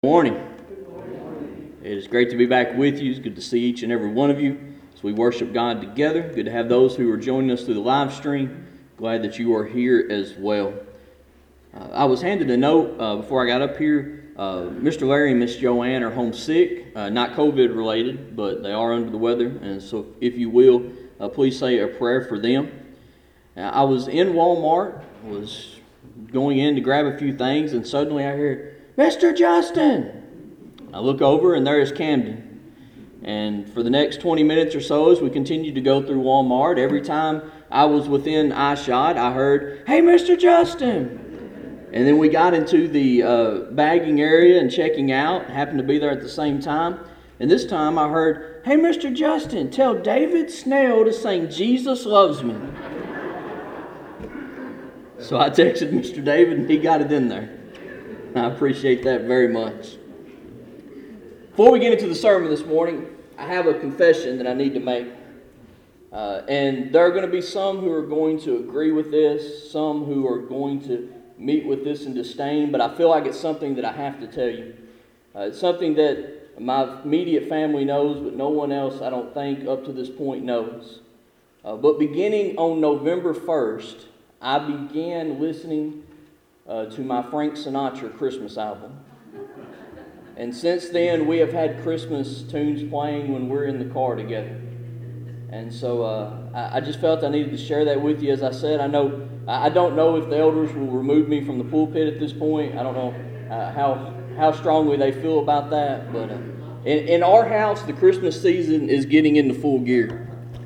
Morning. It is great to be back with you. It's good to see each and every one of you as we worship God together. Good to have those who are joining us through the live stream. Glad that you are here as well. I was handed a note before I got up here. Mr. Larry and Miss Joanne are home sick, not COVID related, but they are under the weather. And so if you will, please say a prayer for them. I was in Walmart, was going in to grab a few things, and suddenly I hear, "Mr. Justin!" I look over and there is Camden. And for the next 20 minutes or so, as we continued to go through Walmart, every time I was within eyeshot, I heard, "Hey, Mr. Justin!" And then we got into the bagging area and checking out, happened to be there at the same time. And this time I heard, "Hey, Mr. Justin, tell David Snell to sing 'Jesus Loves Me.'" So I texted Mr. David and he got it in there. I appreciate that very much. Before we get into the sermon this morning, I have a confession that I need to make. And there are going to be some who are going to agree with this, some who are going to meet with this in disdain, but I feel like it's something that I have to tell you. It's something that my immediate family knows, but no one else, I don't think, up to this point knows. But beginning on November 1st, I began listening to my Frank Sinatra Christmas album. And since then, we have had Christmas tunes playing when we're in the car together. And so I just felt I needed to share that with you. As I said, I don't know if the elders will remove me from the pulpit at this point. I don't know how strongly they feel about that. But in our house, the Christmas season is getting into full gear.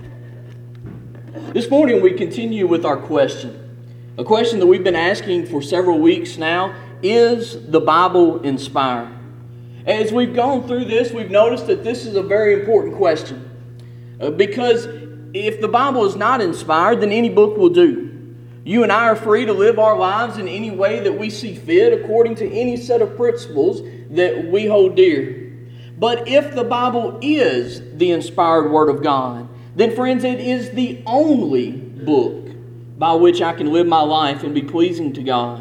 This morning, we continue with our question. A question that we've been asking for several weeks now: is the Bible inspired? As we've gone through this, we've noticed that this is a very important question. Because if the Bible is not inspired, then any book will do. You and I are free to live our lives in any way that we see fit, according to any set of principles that we hold dear. But if the Bible is the inspired Word of God, then friends, it is the only book by which I can live my life and be pleasing to God.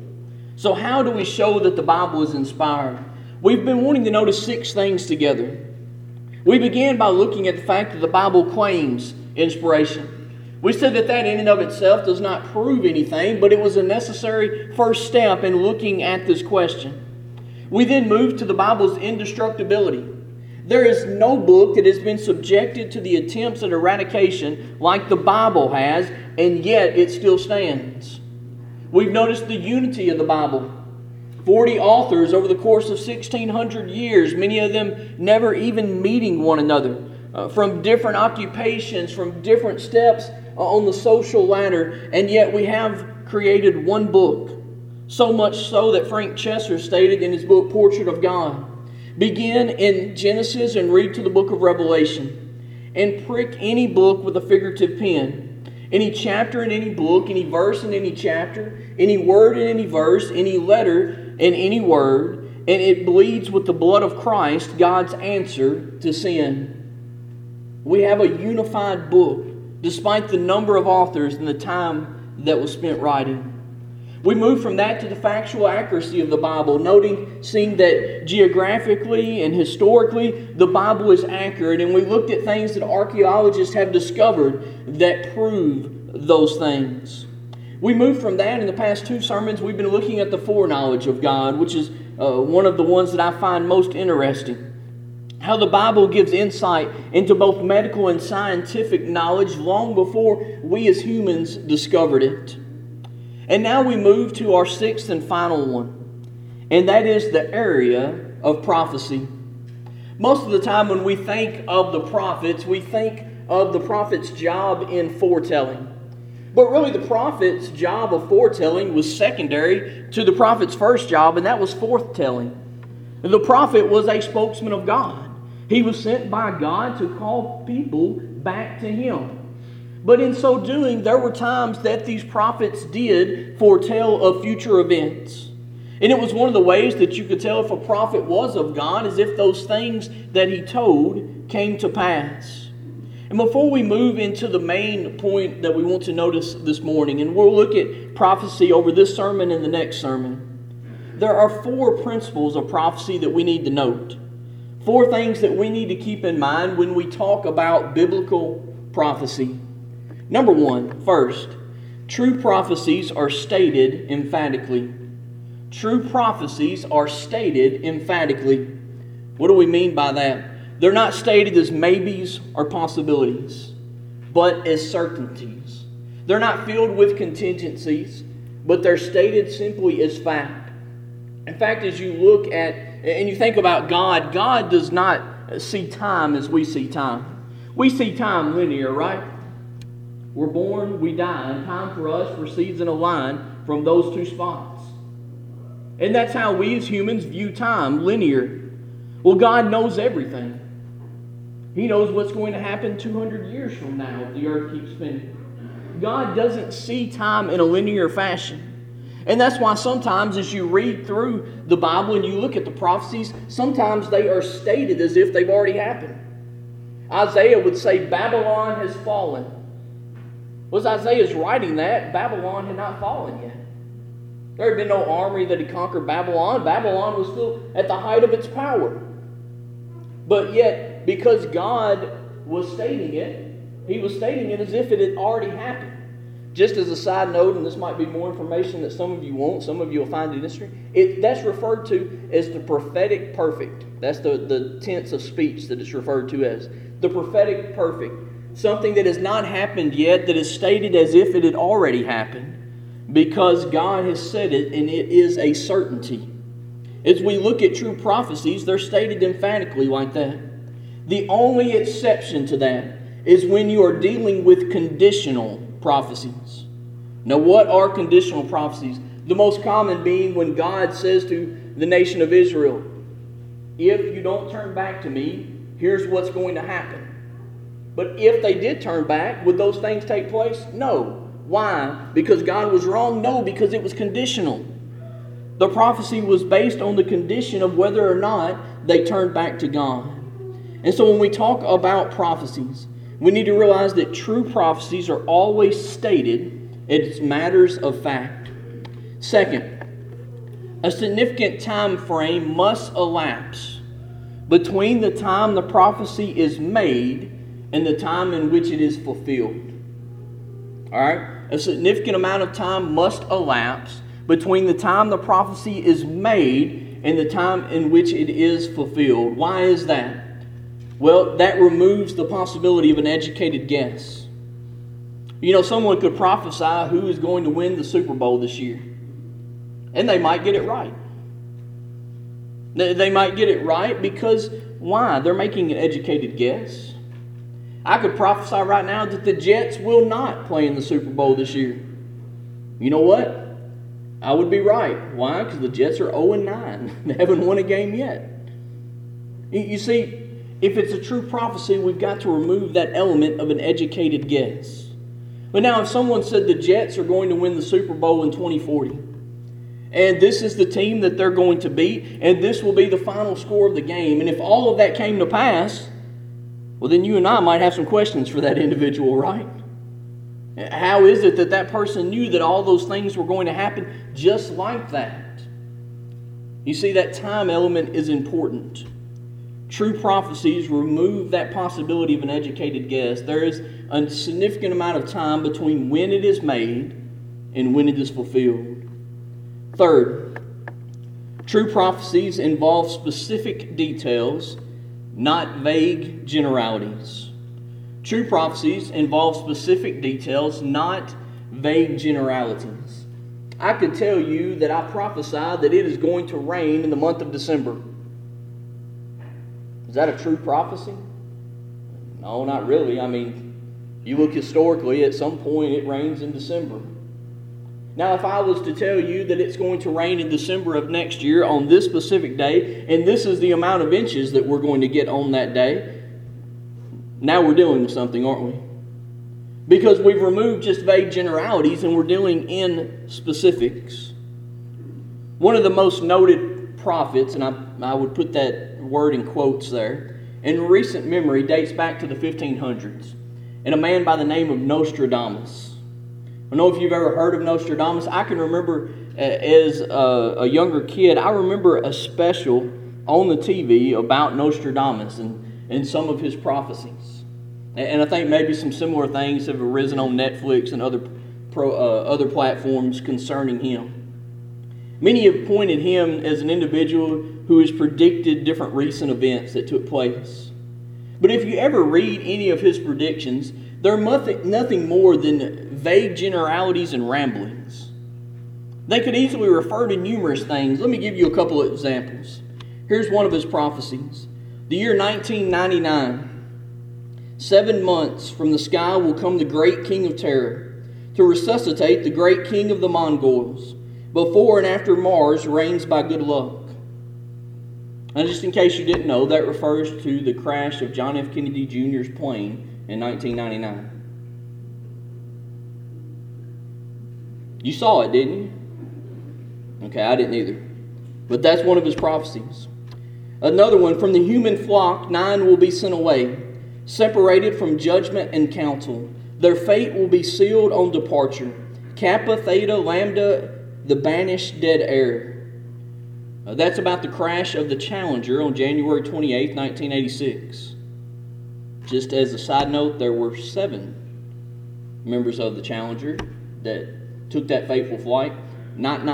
So how do we show that the Bible is inspired? We've been wanting to notice 6 things together. We began by looking at the fact that the Bible claims inspiration. We said that in and of itself does not prove anything, but it was a necessary first step in looking at this question. We then moved to the Bible's indestructibility. There is no book that has been subjected to the attempts at eradication like the Bible has, and yet it still stands. We've noticed the unity of the Bible. 40 authors over the course of 1,600 years, many of them never even meeting one another, from different occupations, from different steps on the social ladder, and yet we have created one book. So much so that Frank Chesser stated in his book, Portrait of God, begin in Genesis and read to the book of Revelation, and prick any book with a figurative pen. Any chapter in any book, any verse in any chapter, any word in any verse, any letter in any word, and it bleeds with the blood of Christ, God's answer to sin. We have a unified book, despite the number of authors and the time that was spent writing. We moved from that to the factual accuracy of the Bible, seeing that geographically and historically the Bible is accurate, and we looked at things that archaeologists have discovered that prove those things. We moved from that. In the past 2 sermons, we've been looking at the foreknowledge of God, which is one of the ones that I find most interesting. How the Bible gives insight into both medical and scientific knowledge long before we as humans discovered it. And now we move to our 6th and final one, and that is the area of prophecy. Most of the time when we think of the prophets, we think of the prophet's job in foretelling. But really the prophet's job of foretelling was secondary to the prophet's first job, and that was forthtelling. The prophet was a spokesman of God. He was sent by God to call people back to Him. But in so doing, there were times that these prophets did foretell of future events. And it was one of the ways that you could tell if a prophet was of God, is if those things that he told came to pass. And before we move into the main point that we want to notice this morning, and we'll look at prophecy over this sermon and the next sermon, there are 4 principles of prophecy that we need to note. 4 things that we need to keep in mind when we talk about biblical prophecy. Number 1, first, true prophecies are stated emphatically. True prophecies are stated emphatically. What do we mean by that? They're not stated as maybes or possibilities, but as certainties. They're not filled with contingencies, but they're stated simply as fact. In fact, as you look at and you think about God, God does not see time as we see time. We see time linear, right? We're born, we die, and time for us proceeds in a line from those 2 spots. And that's how we as humans view time, linear. Well, God knows everything. He knows what's going to happen 200 years from now if the earth keeps spinning. God doesn't see time in a linear fashion. And that's why sometimes as you read through the Bible and you look at the prophecies, sometimes they are stated as if they've already happened. Isaiah would say, Babylon has fallen. Was Isaiah's writing that? Babylon had not fallen yet. There had been no army that had conquered Babylon. Babylon was still at the height of its power. But yet, because God was stating it, He was stating it as if it had already happened. Just as a side note, and this might be more information that some of you won't, some of you will find in history, that's referred to as the prophetic perfect. That's the tense of speech that it's referred to as. The prophetic perfect. Something that has not happened yet, that is stated as if it had already happened, because God has said it and it is a certainty. As we look at true prophecies, they're stated emphatically like that. The only exception to that is when you are dealing with conditional prophecies. Now, what are conditional prophecies? The most common being when God says to the nation of Israel, if you don't turn back to me, here's what's going to happen. But if they did turn back, would those things take place? No. Why? Because God was wrong? No, because it was conditional. The prophecy was based on the condition of whether or not they turned back to God. And so when we talk about prophecies, we need to realize that true prophecies are always stated as matters of fact. Second, a significant time frame must elapse between the time the prophecy is made and the time in which it is fulfilled. All right? A significant amount of time must elapse between the time the prophecy is made and the time in which it is fulfilled. Why is that? Well, that removes the possibility of an educated guess. You know, someone could prophesy who is going to win the Super Bowl this year. And they might get it right. They might get it right because, why? They're making an educated guess. I could prophesy right now that the Jets will not play in the Super Bowl this year. You know what? I would be right. Why? Because the Jets are 0-9. They haven't won a game yet. You see, if it's a true prophecy, we've got to remove that element of an educated guess. But now if someone said the Jets are going to win the Super Bowl in 2040, and this is the team that they're going to beat, and this will be the final score of the game, and if all of that came to pass, well, then you and I might have some questions for that individual, right? How is it that that person knew that all those things were going to happen just like that? You see, that time element is important. True prophecies remove that possibility of an educated guess. There is a significant amount of time between when it is made and when it is fulfilled. Third, true prophecies involve specific details, not vague generalities. True prophecies involve specific details, not vague generalities. I could tell you that I prophesy that it is going to rain in the month of December. Is that a true prophecy? No, not really. I mean, you look historically, at some point it rains in December. Now, if I was to tell you that it's going to rain in December of next year on this specific day, and this is the amount of inches that we're going to get on that day, now we're dealing with something, aren't we? Because we've removed just vague generalities and we're dealing in specifics. One of the most noted prophets, and I would put that word in quotes there, in recent memory dates back to the 1500s, and a man by the name of Nostradamus. I don't know if you've ever heard of Nostradamus. I can remember as a younger kid, I remember a special on the TV about Nostradamus and some of his prophecies. And I think maybe some similar things have arisen on Netflix and other platforms concerning him. Many have pointed him as an individual who has predicted different recent events that took place. But if you ever read any of his predictions, they're nothing more than vague generalities and ramblings. They could easily refer to numerous things. Let me give you a couple of examples. Here's one of his prophecies. The year 1999. 7 months from the sky will come the great king of terror to resuscitate the great king of the Mongols before and after Mars reigns by good luck. And just in case you didn't know, that refers to the crash of John F. Kennedy Jr.'s plane in 1999. You saw it, didn't you? Okay, I didn't either. But that's one of his prophecies. Another one, from the human flock, 9 will be sent away, separated from judgment and counsel. Their fate will be sealed on departure. Kappa, Theta, Lambda, the banished dead air. That's about the crash of the Challenger on January 28, 1986. Just as a side note, there were 7 members of the Challenger that took that fateful flight, not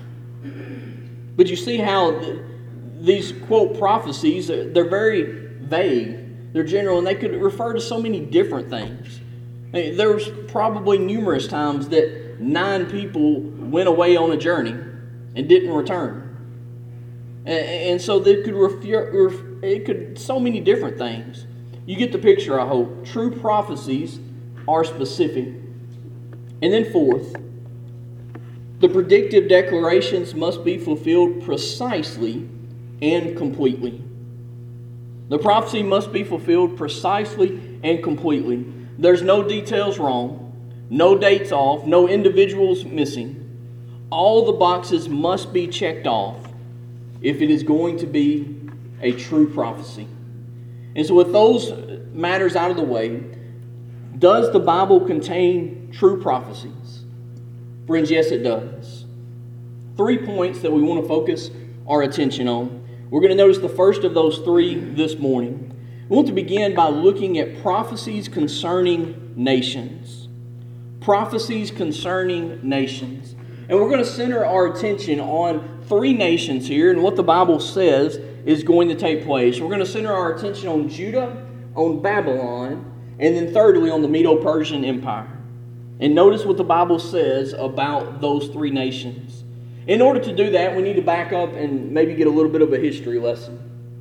9. But you see how these, quote, prophecies, they're very vague. They're general, and they could refer to so many different things. There was probably numerous times that 9 people went away on a journey and didn't return. And so they could so many different things. You get the picture, I hope. True prophecies are specific. And then fourth, the predictive declarations must be fulfilled precisely and completely. The prophecy must be fulfilled precisely and completely. There's no details wrong, no dates off, no individuals missing. All the boxes must be checked off if it is going to be a true prophecy. And so with those matters out of the way, does the Bible contain true prophecies? Friends, yes it does. 3 points that we want to focus our attention on. We're going to notice the first of those 3 this morning. We want to begin by looking at prophecies concerning nations. Prophecies concerning nations. And we're going to center our attention on 3 nations here and what the Bible says is going to take place. We're going to center our attention on Judah, on Babylon, and then thirdly on the Medo-Persian Empire. And notice what the Bible says about those 3 nations. In order to do that, we need to back up and maybe get a little bit of a history lesson.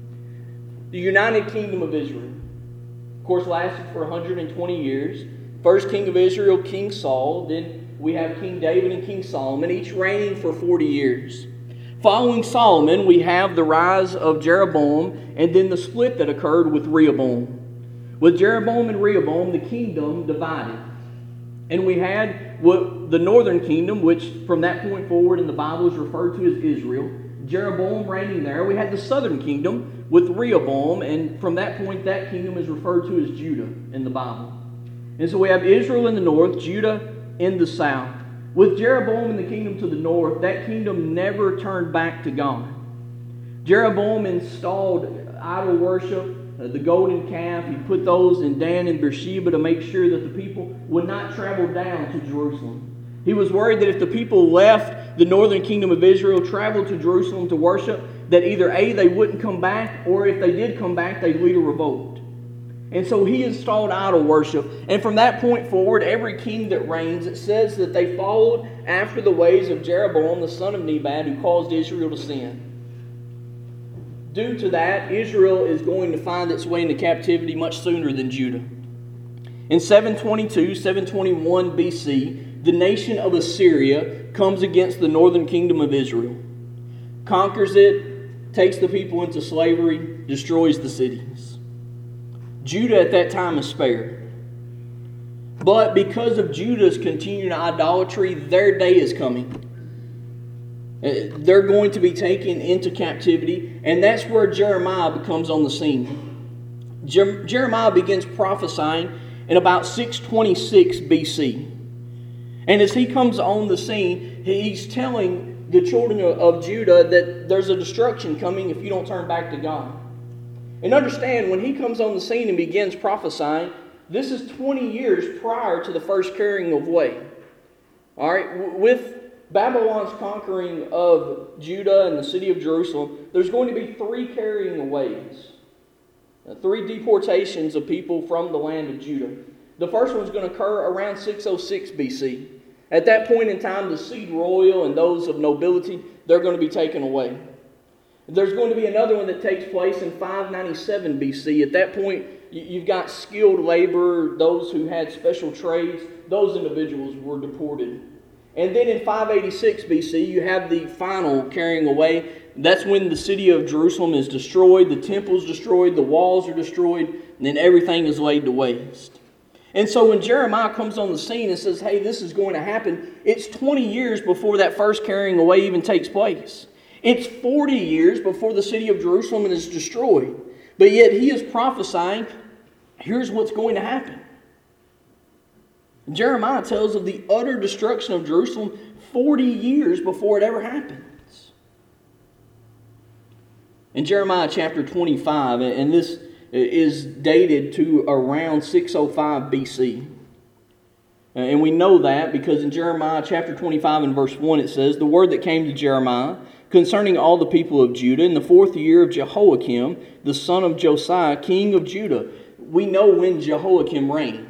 The United Kingdom of Israel, of course, lasted for 120 years. First king of Israel, King Saul. Then we have King David and King Solomon, each reigning for 40 years. Following Solomon, we have the rise of Jeroboam and then the split that occurred with Rehoboam. With Jeroboam and Rehoboam, the kingdom divided. And we had the northern kingdom, which from that point forward in the Bible is referred to as Israel. Jeroboam reigning there. We had the southern kingdom with Rehoboam, and from that point that kingdom is referred to as Judah in the Bible. And so we have Israel in the north, Judah in the south. With Jeroboam in the kingdom to the north, that kingdom never turned back to God. Jeroboam installed idol worship, the golden calf. He put those in Dan and Beersheba to make sure that the people would not travel down to Jerusalem. He was worried that if the people left the northern kingdom of Israel, traveled to Jerusalem to worship, that either A, they wouldn't come back, or if they did come back, they'd lead a revolt. And so he installed idol worship. And from that point forward, every king that reigns, it says that they followed after the ways of Jeroboam, the son of Nebat, who caused Israel to sin. Due to that, Israel is going to find its way into captivity much sooner than Judah. In 722, 721 BC, the nation of Assyria comes against the northern kingdom of Israel, conquers it, takes the people into slavery, destroys the cities. Judah at that time is spared. But because of Judah's continued idolatry, their day is coming. They're going to be taken into captivity, and that's where Jeremiah becomes on the scene. Jeremiah begins prophesying in about 626 BC. And as he comes on the scene, he's telling the children of Judah that there's a destruction coming if you don't turn back to God. And understand, when he comes on the scene and begins prophesying, this is 20 years prior to the first carrying away. All right, with Babylon's conquering of Judah and the city of Jerusalem, there's going to be 3 carrying aways. 3 deportations of people from the land of Judah. The first one's going to occur around 606 BC. At that point in time, the seed royal and those of nobility, they're going to be taken away. There's going to be another one that takes place in 597 BC. At that point, you've got skilled labor, those who had special trades. Those individuals were deported. And then in 586 BC, you have the final carrying away. That's when the city of Jerusalem is destroyed, the temple is destroyed, the walls are destroyed, and then everything is laid to waste. And so when Jeremiah comes on the scene and says, hey, this is going to happen, it's 20 years before that first carrying away even takes place. It's 40 years before the city of Jerusalem is destroyed. But yet he is prophesying, here's what's going to happen. Jeremiah tells of the utter destruction of Jerusalem 40 years before it ever happens. In Jeremiah chapter 25, and this is dated to around 605 BC. And we know that because in Jeremiah chapter 25 and verse 1 it says, the word that came to Jeremiah concerning all the people of Judah in the 4th year of Jehoiakim, the son of Josiah, king of Judah. We know when Jehoiakim reigned.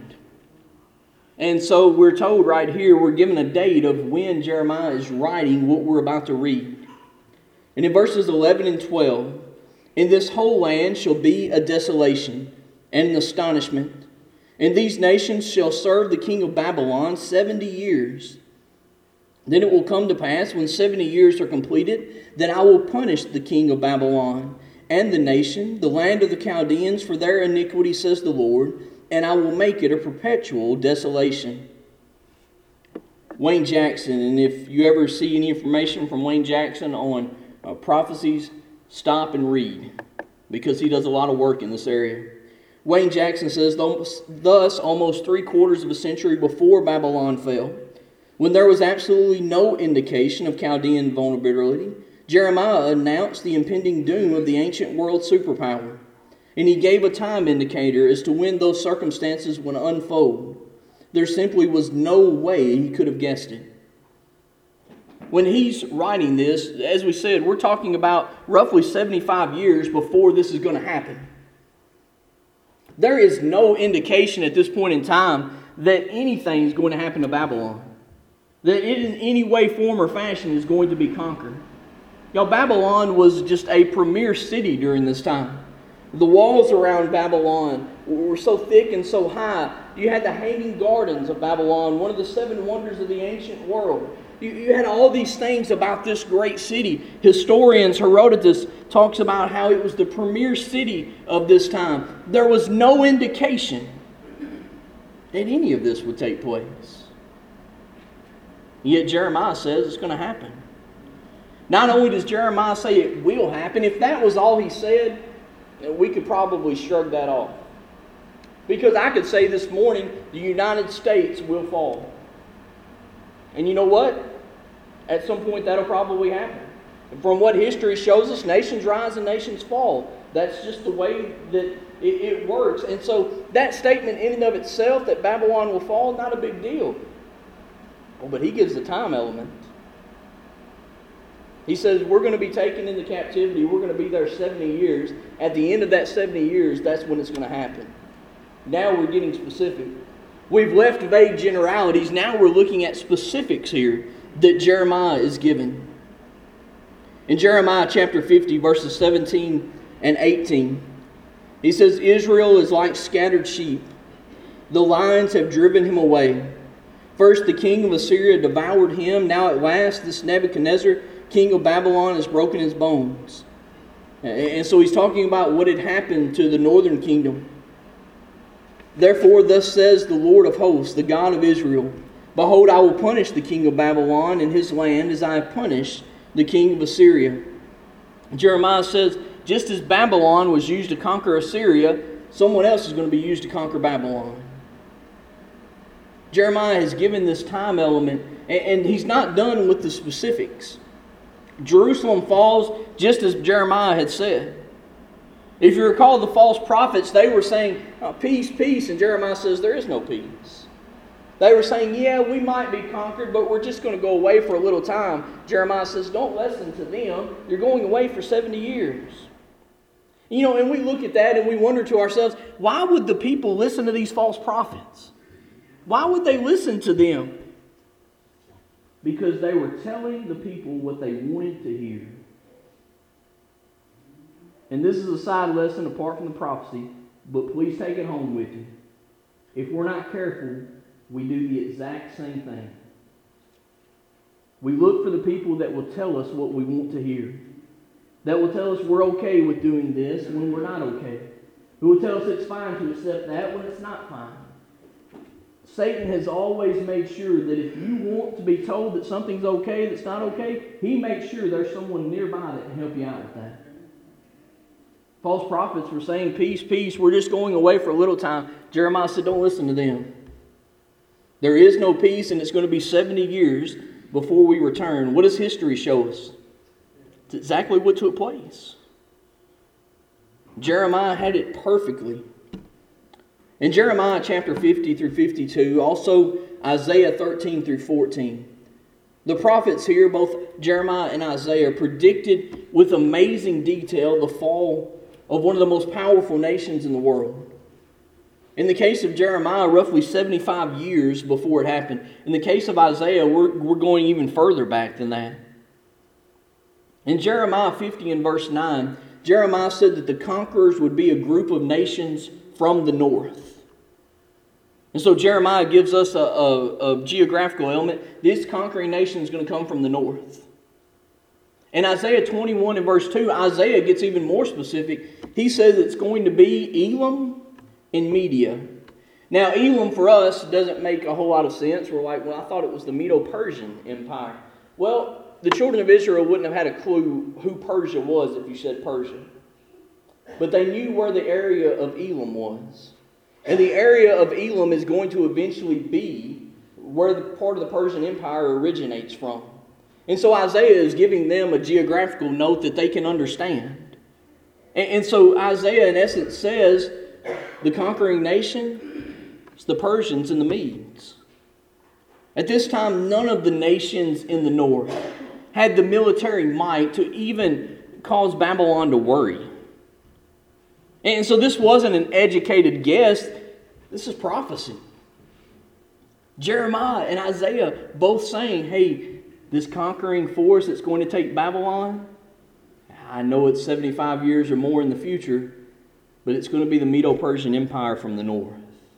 And so we're told right here, we're given a date of when Jeremiah is writing what we're about to read. And in verses 11 and 12, in this whole land shall be a desolation and an astonishment. And these nations shall serve the king of Babylon 70 years. Then it will come to pass, when 70 years are completed, that I will punish the king of Babylon and the nation, the land of the Chaldeans, for their iniquity, says the Lord, and I will make it a perpetual desolation. Wayne Jackson, and if you ever see any information from Wayne Jackson on prophecies, stop and read, because he does a lot of work in this area. Wayne Jackson says, thus almost 3/4 of a century before Babylon fell, when there was absolutely no indication of Chaldean vulnerability, Jeremiah announced the impending doom of the ancient world superpower. And he gave a time indicator as to when those circumstances would unfold. There simply was no way he could have guessed it. When he's writing this, as we said, we're talking about roughly 75 years before this is going to happen. There is no indication at this point in time that anything is going to happen to Babylon. That it in any way, form, or fashion is going to be conquered. Y'all, Babylon was just a premier city during this time. The walls around Babylon were so thick and so high. You had the Hanging Gardens of Babylon, one of the 7 wonders of the ancient world. You had all these things about this great city. Historians, Herodotus talks about how it was the premier city of this time. There was no indication that any of this would take place. Yet Jeremiah says it's going to happen. Not only does Jeremiah say it will happen, if that was all he said, we could probably shrug that off. Because I could say this morning, the United States will fall. And you know what? At some point that'll probably happen. And from what history shows us, nations rise and nations fall. That's just the way that it works. And so that statement in and of itself, that Babylon will fall, not a big deal. Oh, but he gives the time element. He says we're going to be taken into captivity. We're going to be there 70 years. At the end of that 70 years, that's when it's going to happen. Now we're getting specific. We've left vague generalities. Now we're looking at specifics here that Jeremiah is given. In Jeremiah chapter 50, verses 17 and 18, he says, Israel is like scattered sheep. The lions have driven him away. First the king of Assyria devoured him. Now at last this Nebuchadnezzar, king of Babylon, has broken his bones. And so he's talking about what had happened to the northern kingdom. Therefore, thus says the Lord of hosts, the God of Israel, behold, I will punish the king of Babylon and his land as I have punished the king of Assyria. Jeremiah says, just as Babylon was used to conquer Assyria, someone else is going to be used to conquer Babylon. Jeremiah has given this time element, and he's not done with the specifics. Jerusalem falls just as Jeremiah had said. If you recall, the false prophets, they were saying, oh, peace, peace, and Jeremiah says there is no peace. They were saying, yeah, we might be conquered, but we're just going to go away for a little time. Jeremiah says, don't listen to them. You're going away for 70 years. You know, and we look at that and we wonder to ourselves, why would the people listen to these false prophets? Why would they listen to them? Because they were telling the people what they wanted to hear. And this is a side lesson apart from the prophecy, but please take it home with you. If we're not careful, we do the exact same thing. We look for the people that will tell us what we want to hear. That will tell us we're okay with doing this when we're not okay. Who will tell us it's fine to accept that when it's not fine. Satan has always made sure that if you want to be told that something's okay that's not okay, he makes sure there's someone nearby that can help you out with that. False prophets were saying, peace, peace, we're just going away for a little time. Jeremiah said, don't listen to them. There is no peace, and it's going to be 70 years before we return. What does history show us? It's exactly what took place. Jeremiah had it perfectly. In Jeremiah chapter 50 through 52, also Isaiah 13 through 14, the prophets here, both Jeremiah and Isaiah, predicted with amazing detail the fall of one of the most powerful nations in the world. In the case of Jeremiah, roughly 75 years before it happened. In the case of Isaiah, we're going even further back than that. In Jeremiah 50 and verse 9, Jeremiah said that the conquerors would be a group of nations from the north. And so Jeremiah gives us a geographical element. This conquering nation is going to come from the north. In Isaiah 21 and verse 2, Isaiah gets even more specific. He says it's going to be Elam and Media. Now, Elam for us doesn't make a whole lot of sense. We're like, well, I thought it was the Medo-Persian Empire. Well, the children of Israel wouldn't have had a clue who Persia was if you said Persia. But they knew where the area of Elam was. And the area of Elam is going to eventually be where the part of the Persian Empire originates from. And so Isaiah is giving them a geographical note that they can understand. And so Isaiah in essence says the conquering nation is the Persians and the Medes. At this time, none of the nations in the north had the military might to even cause Babylon to worry. And so this wasn't an educated guess. This is prophecy. Jeremiah and Isaiah both saying, hey, this conquering force that's going to take Babylon, I know it's 75 years or more in the future, but it's going to be the Medo-Persian Empire from the north.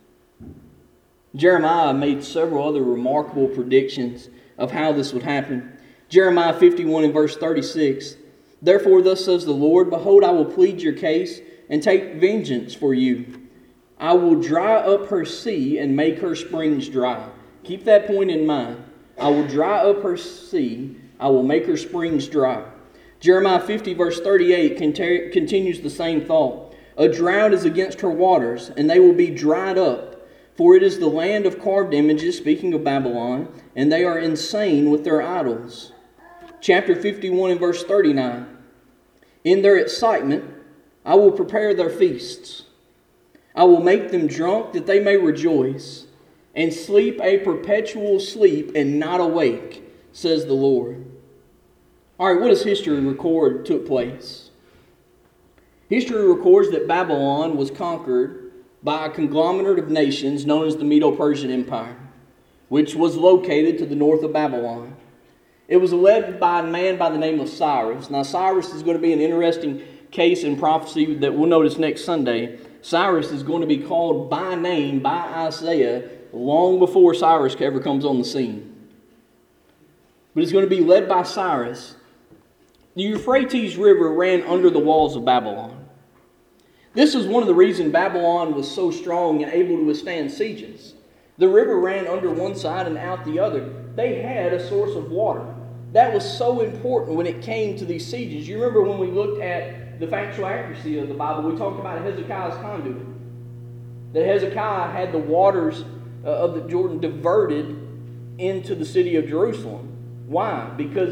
Jeremiah made several other remarkable predictions of how this would happen. Jeremiah 51 and verse 36, therefore thus says the Lord, behold, I will plead your case and take vengeance for you. I will dry up her sea and make her springs dry. Keep that point in mind. I will dry up her sea. I will make her springs dry. Jeremiah 50 verse 38 continues the same thought. A drought is against her waters, and they will be dried up. For it is the land of carved images, speaking of Babylon, and they are insane with their idols. Chapter 51 and verse 39. In their excitement, I will prepare their feasts. I will make them drunk that they may rejoice, and sleep a perpetual sleep and not awake, says the Lord. All right, what does history record took place? History records that Babylon was conquered by a conglomerate of nations known as the Medo-Persian Empire, which was located to the north of Babylon. It was led by a man by the name of Cyrus. Now, Cyrus is going to be an interesting case in prophecy that we'll notice next Sunday. Cyrus is going to be called by name by Isaiah long before Cyrus ever comes on the scene. But it's going to be led by Cyrus. The Euphrates River ran under the walls of Babylon. This is one of the reasons Babylon was so strong and able to withstand sieges. The river ran under one side and out the other. They had a source of water. That was so important when it came to these sieges. You remember when we looked at the factual accuracy of the Bible, we talked about Hezekiah's conduit. That Hezekiah had the waters of the Jordan diverted into the city of Jerusalem. Why? Because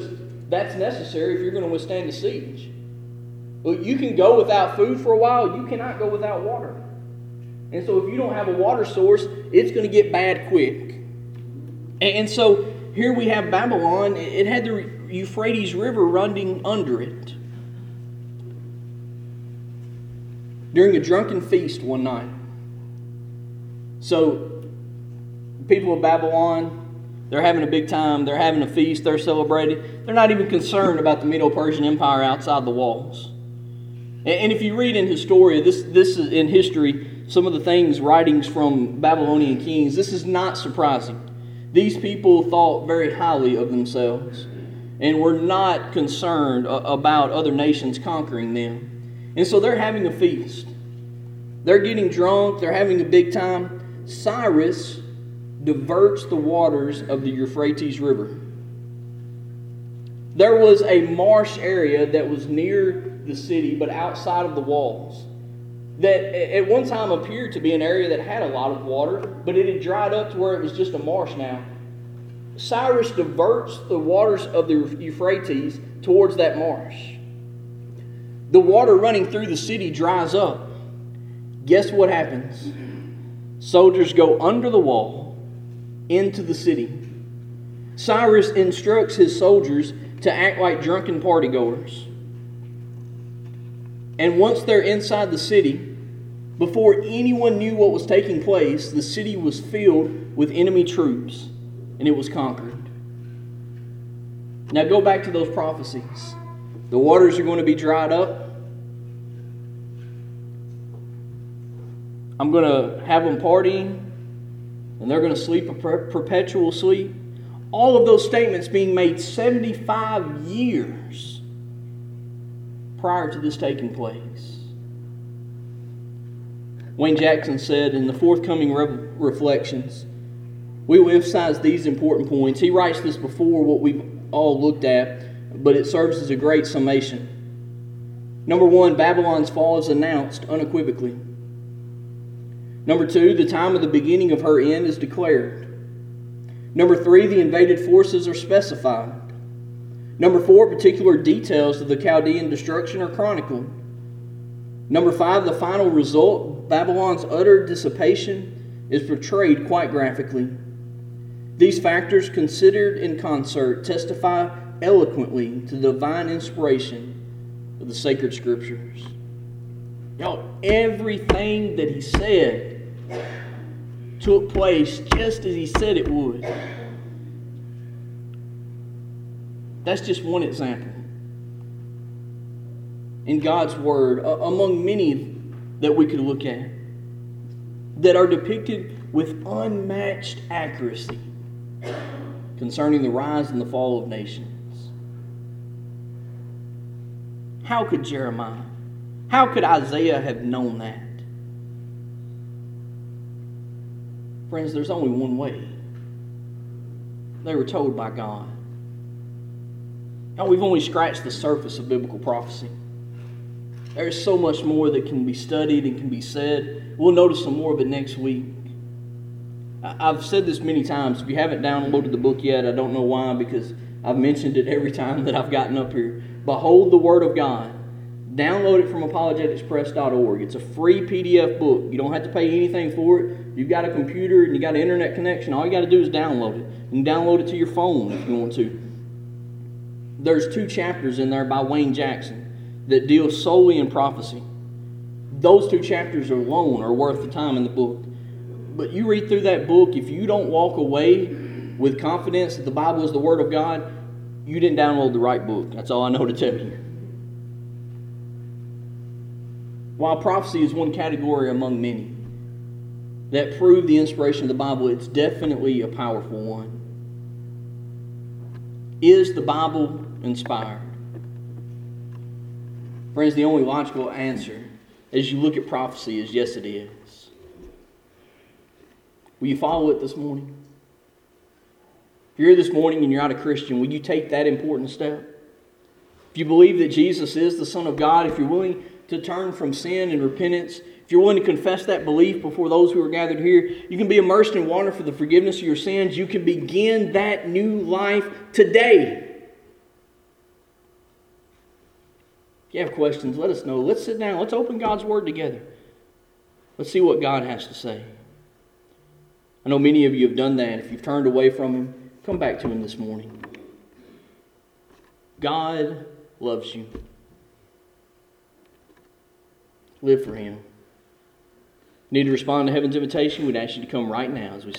That's necessary if you're going to withstand the siege. Well, you can go without food for a while. You cannot go without water. And so if you don't have a water source, it's going to get bad quick. And so here we have Babylon. It had the Euphrates River running under it. During a drunken feast one night. So, people of Babylon, they're having a big time. They're having a feast. They're celebrating. They're not even concerned about the Medo-Persian Empire outside the walls. And if you read in Historia, this is in history, some of the things, writings from Babylonian kings, this is not surprising. These people thought very highly of themselves and were not concerned about other nations conquering them. And so they're having a feast. They're getting drunk. They're having a big time. Cyrus diverts the waters of the Euphrates River. There was a marsh area that was near the city, but outside of the walls, that at one time appeared to be an area that had a lot of water, but it had dried up to where it was just a marsh now. Cyrus diverts the waters of the Euphrates towards that marsh. The water running through the city dries up. Guess what happens? Soldiers go under the wall into the city. Cyrus instructs his soldiers to act like drunken partygoers. And once they're inside the city, before anyone knew what was taking place, the city was filled with enemy troops, and it was conquered. Now go back to those prophecies. The waters are going to be dried up. I'm going to have them partying, and they're going to sleep a perpetual sleep. All of those statements being made 75 years prior to this taking place. Wayne Jackson said in the forthcoming reflections, we will emphasize these important points. He writes this before what we've all looked at, but it serves as a great summation. Number one, Babylon's fall is announced unequivocally. Number two, the time of the beginning of her end is declared. Number three, the invaded forces are specified. Number four, particular details of the Chaldean destruction are chronicled. Number five, the final result, Babylon's utter dissipation, is portrayed quite graphically. These factors, considered in concert, testify eloquently to the divine inspiration of the sacred scriptures. Y'all, everything that he said took place just as he said it would. That's just one example. In God's Word, among many that we could look at, that are depicted with unmatched accuracy concerning the rise and the fall of nations. How could Jeremiah, how could Isaiah have known that? Friends, there's only one way. They were told by God. Now, we've only scratched the surface of biblical prophecy. There's so much more that can be studied and can be said. We'll notice some more of it next week. I've said this many times. If you haven't downloaded the book yet, I don't know why, because I've mentioned it every time that I've gotten up here. Behold the Word of God. Download it from apologeticspress.org. It's a free PDF book. You don't have to pay anything for it. You've got a computer and you got an internet connection. All you got to do is download it. You can download it to your phone if you want to. There's 2 chapters in there by Wayne Jackson that deal solely in prophecy. Those 2 chapters alone are worth the time in the book. But you read through that book, if you don't walk away with confidence that the Bible is the Word of God, you didn't download the right book. That's all I know to tell you. While prophecy is one category among many that prove the inspiration of the Bible, it's definitely a powerful one. Is the Bible inspired? Friends, the only logical answer as you look at prophecy is yes, it is. Will you follow it this morning? If you're here this morning and you're not a Christian, will you take that important step? If you believe that Jesus is the Son of God, if you're willing to turn from sin and repentance, if you're willing to confess that belief before those who are gathered here, you can be immersed in water for the forgiveness of your sins. You can begin that new life today. If you have questions, let us know. Let's sit down. Let's open God's Word together. Let's see what God has to say. I know many of you have done that. If you've turned away from Him, come back to Him this morning. God loves you. Live for Him. Need to respond to heaven's invitation? We'd ask you to come right now as we